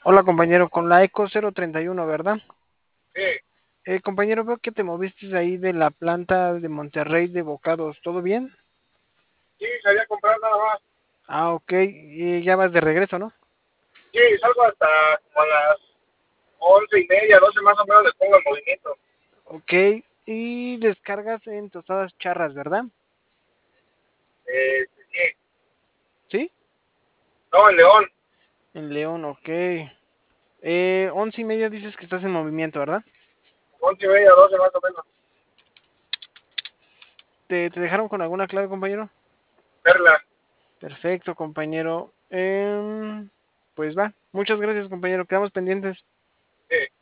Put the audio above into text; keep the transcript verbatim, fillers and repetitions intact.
Hola compañero, con la Eco cero treinta y uno, ¿verdad? Sí, Eh, compañero, veo que te moviste de ahí de la planta de Monterrey de Bocados, ¿todo bien? sí, salí a comprar nada más. Ah, ok, y ya vas de regreso, ¿no? Sí, salgo hasta como a las once y media, doce más o menos, les pongo el movimiento. Ok, y descargas en tostadas charras, ¿verdad? Eh, sí, Sí, no, en León, en León, ok. Eh, once y media dices que estás en movimiento, ¿verdad? once y media, doce más o menos. ¿Te, te dejaron con alguna clave, compañero? Perla, Perfecto, compañero. Em, pues va, muchas gracias, compañero, quedamos pendientes. sí.